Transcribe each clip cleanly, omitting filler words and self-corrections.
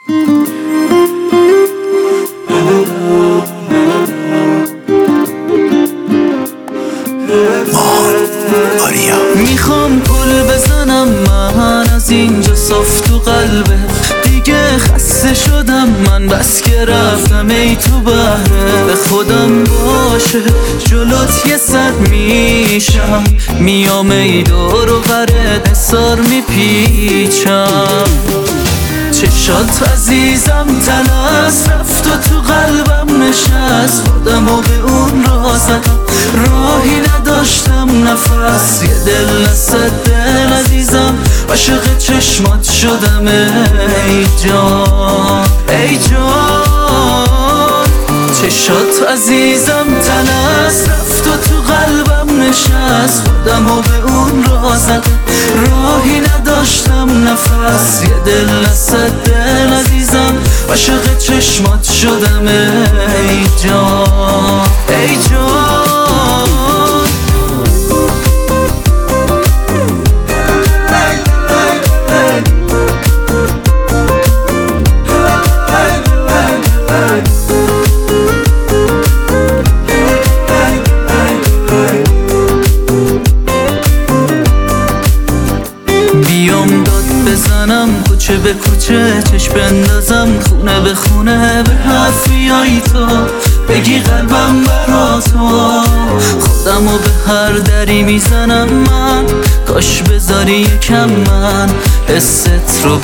میخوام پل بزنم من از اینجا صاف تو قلبه، دیگه خسته شدم من بس که رفتم ای تو بهره. به خودم باشه جلوت یه صد میشم، میام ای دور و برت حسار میپیچم. چشات عزیزم تلس رفت و تو قلبم نشست، خودمو به اون راه زدم راهی نداشتم نفس. یه دل نصد دل عزیزم عاشق چشمات شدم ای جان ای جان. چشات عزیزم تلس رفت و تو قلبم نشست، خودمو به اون راه زدم راهی نداشتم نفس. یه دل نصد دل عزیزم عاشق چشمات شدم ای جان ای جان. بیام داد بزنم کوچه به کوچه، چشم بندازم خونه به خونه، به حرفیای تو بگی قلبم برا تو. خودمو به هر دری میزنم من، کاش بذاری یکم من حست رو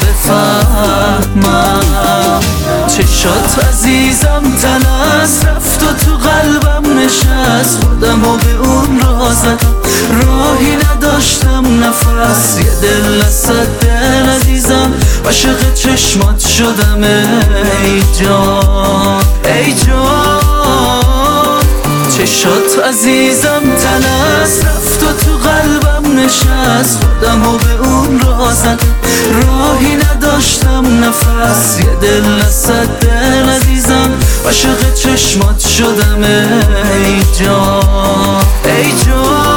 بفهمم. چشات عزیزم تلس رفت و تو قلبم نشست، خودمو به اون راه زدم راهی نداشتم نفس. یه دل نصد دل عزیزم عاشق چشمات شدم ای جان ای جان. چشات عزیزم تلس رفت و تو قلبم نشست، خودمو به اون راه زدم راهی نداشتم نفس. یه دل نصد دل عزیزم عاشق چشمات شدم ای جان ای جان.